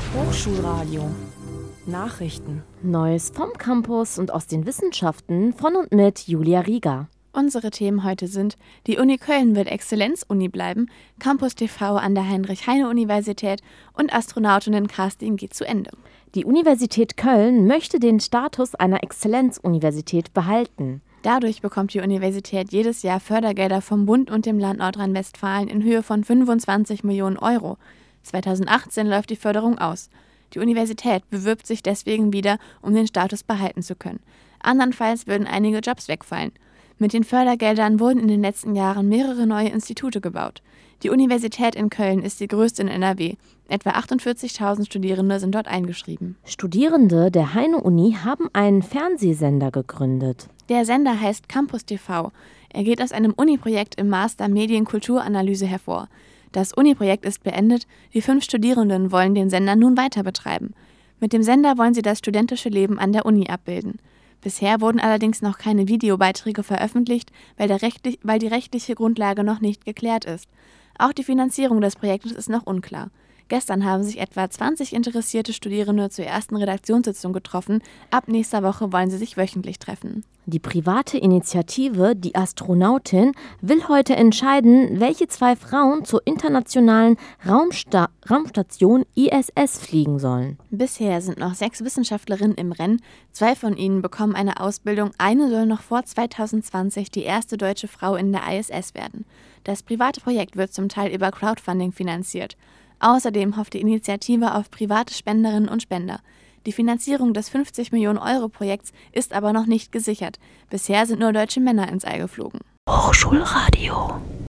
Hochschulradio Nachrichten. Neues vom Campus und aus den Wissenschaften von und mit Julia Rieger. Unsere Themen heute sind: Die Uni Köln wird Exzellenz-Uni bleiben, Campus TV an der Heinrich-Heine-Universität und Astronautinnen-Casting geht zu Ende. Die Universität Köln möchte den Status einer Exzellenzuniversität behalten. Dadurch bekommt die Universität jedes Jahr Fördergelder vom Bund und dem Land Nordrhein-Westfalen in Höhe von 25 Millionen Euro. 2018 läuft die Förderung aus. Die Universität bewirbt sich deswegen wieder, um den Status behalten zu können. Andernfalls würden einige Jobs wegfallen. Mit den Fördergeldern wurden in den letzten Jahren mehrere neue Institute gebaut. Die Universität in Köln ist die größte in NRW. Etwa 48.000 Studierende sind dort eingeschrieben. Studierende der Heine-Uni haben einen Fernsehsender gegründet. Der Sender heißt Campus TV. Er geht aus einem Uni-Projekt im Master Medien-Kulturanalyse hervor. Das Uni-Projekt ist beendet, die 5 Studierenden wollen den Sender nun weiter betreiben. Mit dem Sender wollen sie das studentische Leben an der Uni abbilden. Bisher wurden allerdings noch keine Videobeiträge veröffentlicht, weil die rechtliche Grundlage noch nicht geklärt ist. Auch die Finanzierung des Projektes ist noch unklar. Gestern haben sich etwa 20 interessierte Studierende zur ersten Redaktionssitzung getroffen. Ab nächster Woche wollen sie sich wöchentlich treffen. Die private Initiative Die Astronautin will heute entscheiden, welche 2 Frauen zur internationalen Raumstation ISS fliegen sollen. Bisher sind noch 6 Wissenschaftlerinnen im Rennen. 2 von ihnen bekommen eine Ausbildung. Eine soll noch vor 2020 die erste deutsche Frau in der ISS werden. Das private Projekt wird zum Teil über Crowdfunding finanziert. Außerdem hofft die Initiative auf private Spenderinnen und Spender. Die Finanzierung des 50 Millionen Euro Projekts ist aber noch nicht gesichert. Bisher sind nur deutsche Männer ins All geflogen. Hochschulradio